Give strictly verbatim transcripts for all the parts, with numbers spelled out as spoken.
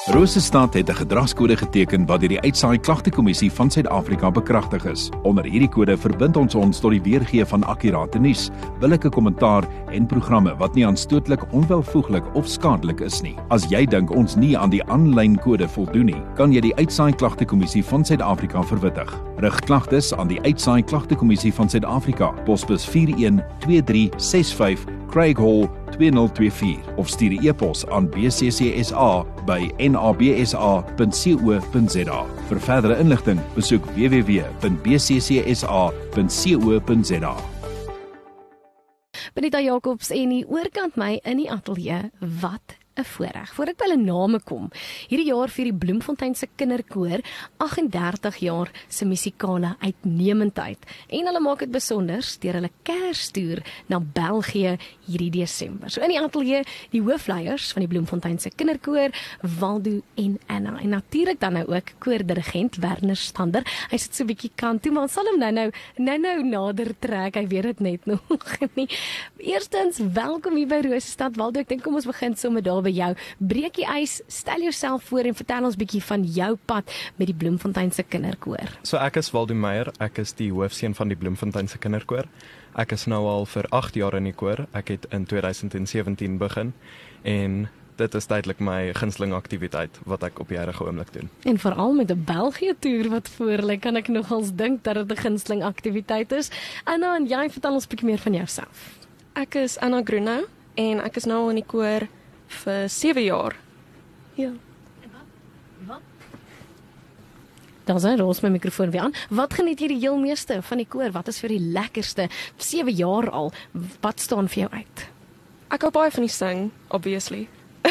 Rosestad het 'n gedragskode geteken wat deur die Uitsaai Klagtekommissie van Suid-Afrika bekragtig is. Onder hierdie kode verbind ons ons tot die weergee van akkurate nuus, billike kommentaar en programme wat nie aanstootlik, onwelvoeglik of skadelik is nie. As jy dink ons nie aan die aanlyn kode voldoen nie, kan jy die Uitsaai Klagtekommissie van Suid-Afrika verwittig. Rig klagtes aan die Uitsaai Klagtekommissie van Suid-Afrika, posbus vier een twee drie ses vyf, Craig Hall twee nul twee vier of stuur 'n e-pos aan b c c s a by n a b s a punt co punt z a. Vir verdere inligting, besoek w w w punt b c c s a punt co punt z a. Benita Jacobs en die oorkant my in die ateljee, wat 'n voorreg. Voor ek by hulle name kom, hierdie jaar vir die Bloemfontein se kinderkoor agt en dertig jaar se musikale uitnemendheid. En hulle maak dit besonder deur hulle Kerstoer na België hierdie Desember. So in die ateljee, die hoofleiers van die Bloemfontein se kinderkoor, Waldo en Anna. En natuurlik dan nou ook koordirigent Werner Stander. Hy sit so 'n bietjie kant toe, maar ons sal hom nou nou nou nou nader trek. Hy weet dit net nog nie. Eerstens, welkom hier by Rosestad. Waldo, ek dink kom ons begin sommer daar by jou. Breek die ys, stel jouself voor en vertel ons bietjie van jou pad met die Bloemfontein se kinderkoor. So ek is Waldo Meyer, ek is die hoofseun van die Bloemfontein se kinderkoor. Ek is nou al vir agt jaar in die koor. Ek het in twintig sewentien begin en dit is tydelik my gunsteling aktiwiteit wat ek op die huidige oomblik doen. En veral met 'n België toer wat voor lê, kan ek nogals dink dat dit 'n gunsteling aktiwiteit is. Anna, en jy vertel ons bietjie meer van jouself. Ek is Anna Grunau en ek is nou in die koor vir sewe jaar. Ja. Wat? Dan sê ons my mikrofoon weer aan. Wat geniet jy die heel meeste van die koor? Wat is vir die lekkerste? sewe jaar al. Wat staan vir jou uit? Ek hou baie van die sing, obviously.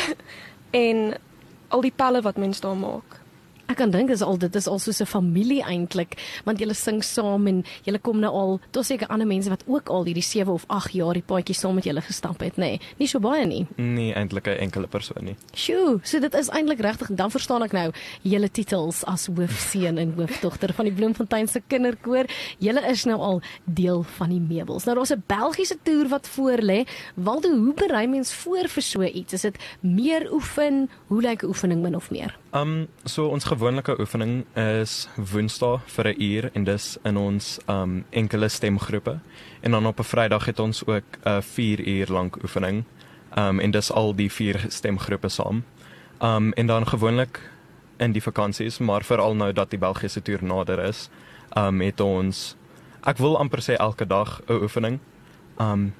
En al die pelle wat mense daar maak. Ek kan dink is al dit is al soos 'n familie eintlik, want julle sing saam en julle kom nou al, tot seker ander mense wat ook al hierdie sewe of agt jaar die paadjie saam met julle gestap het, nê. Nee, nie so baie nie. Nie eintlik 'n enkele persoon nie. Sjoe, so dit is eintlik regtig, dan verstaan ek nou julle titels as hoofseun en hoofdogter van die Bloemfontein se kinderkoor. Julle is nou al deel van die meubels. Nou daar's 'n Belgiese toer wat voor lê. Waldo, hoe berei mens voor vir so iets? Is dit meer oefen? Hoe lyk 'n oefening min of meer? Um so ons gewoonlike oefening is Woensdae vir 'n uur en dis in ons um enkele stemgroepe. En dan op 'n Vrydag het ons ook 'n uh, vier uur lank oefening. Um en dis al die vier stemgroepe saam. Um en dan gewoonlik in die vakansies, maar veral nou dat die Belgiese toer nader is, um het ons, ek wil amper sê elke dag 'n oefening. Um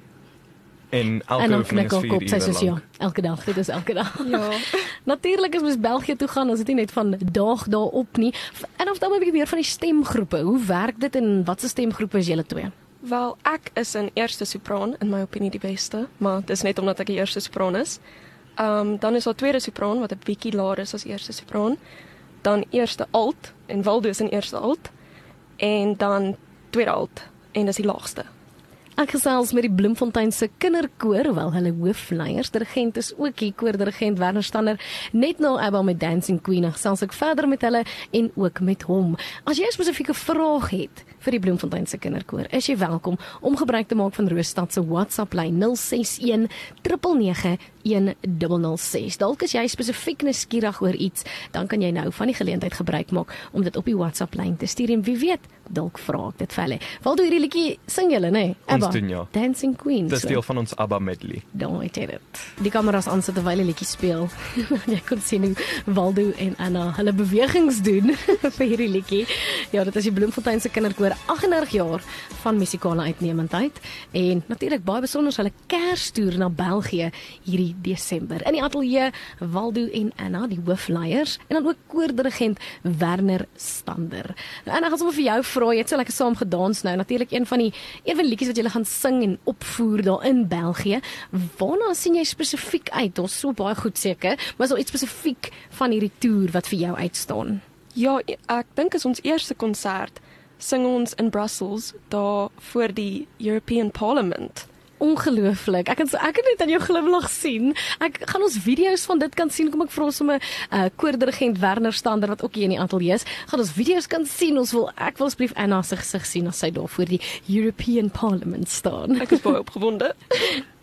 En elke en oefening is vier uur lang. Ja, elke dag, dit is elke dag. Ja. Natuurlik as mens België toe gaan, is dit nie net van dag daarop nie. En of dan 'n bietjie meer van die stemgroepe. Hoe werk dit en watse stemgroepe is julle twee? Wel, ek is in eerste sopraan, in my opinie die beste, maar dit is net omdat ek die eerste sopraan is. Um, dan is daar tweede sopraan, wat 'n bietjie laer is as eerste sopraan. Dan eerste alt, en Waldo is in eerste alt. En dan tweede alt, en dis die laagste. Ek gesels met die Bloemfontein se kinderkoor, wel hulle hoofleiers, dirigent is ook hier, koordirigent Werner Stander, net nou Abba met Dancing Queen, gesels ek verder met hulle en ook met hom. As jy 'n spesifieke vraag het vir die Bloemfontein se kinderkoor, is jy welkom om gebruik te maak van Rosestad se WhatsApp-lyn nul ses een nege nege een nul nul ses. Dalk is jy spesifiek nuuskierig oor iets, dan kan jy nou van die geleentheid gebruik maak om dit op die WhatsApp-lyn te stuur en wie weet, dalk vra ek dit vir hulle. Waldo, hierdie liedjie sing julle, nê? Ons doen ja. Dancing Queen. Dis deel van ons ABBA medley. Dan het jy dit. Die kameras aan sit terwyl die liedjie speel. Jy kon sien hoe Waldo en Anna hulle bewegings doen vir hierdie liedjie. Ja, dit is die Bloemfontein se kinderkoor, agt en dertig jaar van musikale uitnemendheid en natuurlik baie besonder hulle Kerstoer na België hierdie Desember. In die ateljee Waldo en Anna, die hoofleiers, en dan ook koordirigent Werner Stander. Nou, Anna, gaan sommer vir jou vra, jy het so lekker saam gedans nou, natuurlik een van die een van die liedjies wat jy gaan sing en opvoer daar in België. Waarna sien jy spesifiek uit? Daar's so baie goed seker, maar is daar iets spesifiek van hierdie toer wat vir jou uitstaan? Ja, ek dink is ons eerste konsert sing ons in Brussels, daar voor die European Parliament. Ongelooflik. Ek kan so ek kan net aan jou glimlag sien. Ek gaan ons video's van dit kan sien. Kom ek vra sommer 'n uh, koordirigent Werner Stander wat ook hier in die ateljee is. Gaan ons video's kan sien. Ons wil ek wil asseblief Anna se gesig sien as sy daar voor die European Parliament staan. Ek is baie opgewonde.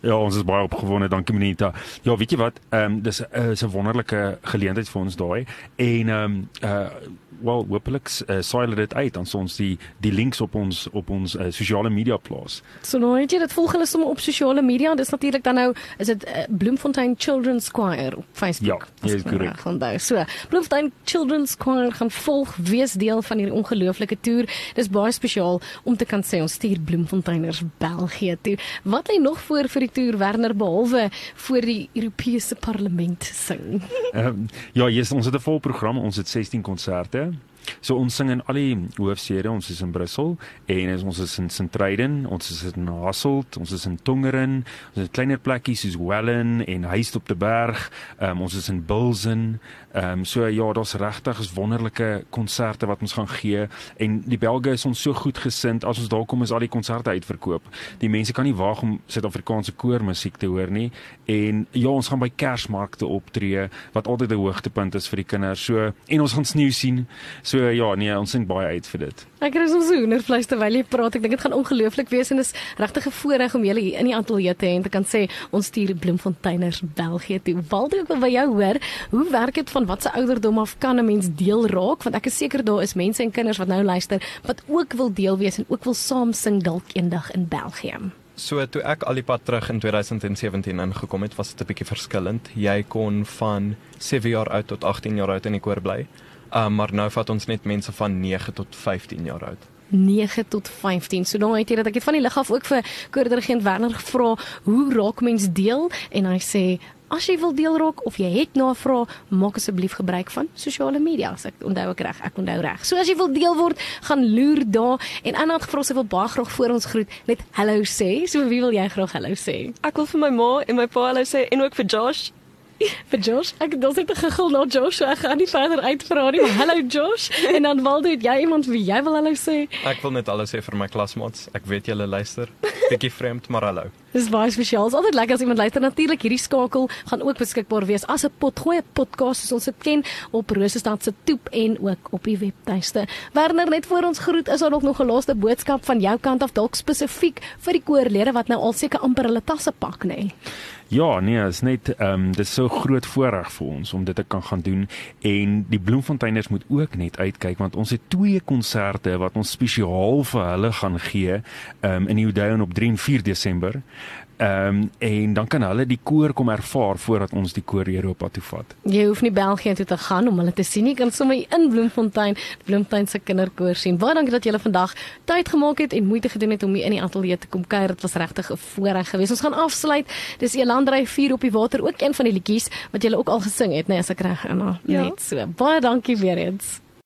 Ja, ons is baie opgewonde, dankie Monita. Ja, weet jy wat, um, dis uh, is 'n wonderlike geleentheid vir ons daai en um, uh, wel, hopelik uh, saai hulle dit uit, dan sal ons die, die links op ons, op ons uh, sosiale media plaas. So nou het jy dit volg hulle sommer op sosiale media, dis natuurlik dan nou, is dit uh, Bloemfontein Children's Choir op Facebook. Ja, jy is korrek. Nou, so, Bloemfontein Children's Choir gaan volg, wees deel van hierdie ongelooflike toer. Dis baie spesiaal om te kan sê, ons stuur Bloemfonteiners België toe. Wat lê nog voor vir die toer, Werner, behalwe voor die Europese parlement sing? Um, ja, yes, ons het 'n vol program, ons het sestien konserte. So ons sing in al die hoofstede, ons is in Brussel en ons is in Sint-Truiden, ons is in Hasselt, ons is in Tongeren, ons het kleiner plekkies soos Wellen en Huist op die Berg, um, ons is in Bilzen, um, so ja, daar's regtig is wonderlike konserte wat ons gaan gee en die Belge is ons so goed gesind, as ons daar kom is al die konserte uitverkoop. Die mense kan nie waag om Suid-Afrikaanse koormusiek te hoor nie en ja, ons gaan by Kersmarkte optree wat altyd 'n hoogtepunt is vir die kinders. So en ons gaan sneeu sien. So ja, nee, ons sien baie uit vir dit. Ek kry soms hoendervleis terwyl jy praat. Ek dink dit gaan ongelooflik wees en dis regtig 'n voorreg om julle hier in die ateljee te hê en te kan sê ons stuur Bloemfonteiners België toe. Waldo, ek wil by jou hoor, hoe werk dit van watse ouderdom af kan 'n mens deel raak? Want ek is seker daar is mense en kinders wat nou luister wat ook wil deel wees en ook wil saam sing dalk eendag in België. So toe ek al die pad terug in twintig sewentien ingekom het, was dit 'n bietjie verskillend. Jy kon van sewe jaar oud tot agttien jaar oud in die koor bly. Uh, maar nou vat ons net mense van nege tot vyftien jaar oud. nege tot vyftien. So nou het jy dat ek het van die lig af ook vir koordirigent Werner gevra, hoe raak mens deel? En hy sê, as jy wil deel raak of jy het navrae, maak asseblief gebruik van sosiale media. As ek onthou ek reg, ek onthou reg. So as jy wil deel word, gaan loer daar en Anna het gevra sy wil baie graag voor ons groet net hallo sê. So wie wil jy graag hallo sê? Ek wil vir my ma en my pa hallo sê en ook vir Josh. Vir Josh, ek het net gegil na Josh, so ek gaan nie verder uitvra nie, maar hallo Josh, en dan Waldo, het jy iemand wie jy wil hallo sê? Ek wil net hallo sê vir my klasmaats, ek weet julle luister, bietjie vreemd, maar hallo. Dis baie spesiaal, is altyd lekker as iemand luister, natuurlik hierdie skakel gaan ook beskikbaar wees as 'n potgoeie podcast, soos ons dit ken, op Rosestad se toep en ook op die webtuiste. Werner, net voor ons groet, is daar nog 'n laaste boodskap van jou kant af, dalk spesifiek vir die koorlede wat nou al seker amper hulle tasse pak, nê? Nee? Ja, nee, is net um, dit is so groot voorreg vir ons om dit te kan gaan doen en die Bloemfonteiners moet ook net uitkyk want ons het twee konserte wat ons spesiaal vir hulle gaan gee um, in die Odeon op drie en vier Desember. Um, en dan kan hulle die koor kom ervaar voordat ons die koor Europa toe vat. Jy hoef nie België toe te gaan om hulle te sien nie, kan sommer in Bloemfontein, Bloemfontein se kinderkoor sien. Baie dankie dat julle vandag tyd gemaak het en moeite gedoen het om hier in die ateljee te kom kuier. Dit was regtig 'n voorreg geweest. Ons gaan afsluit. Dis Elandry vier op die water, ook een van die liedjies wat julle ook al gesing het, nee, as ek reg is. Ja. Net so. Baie dankie weer eens.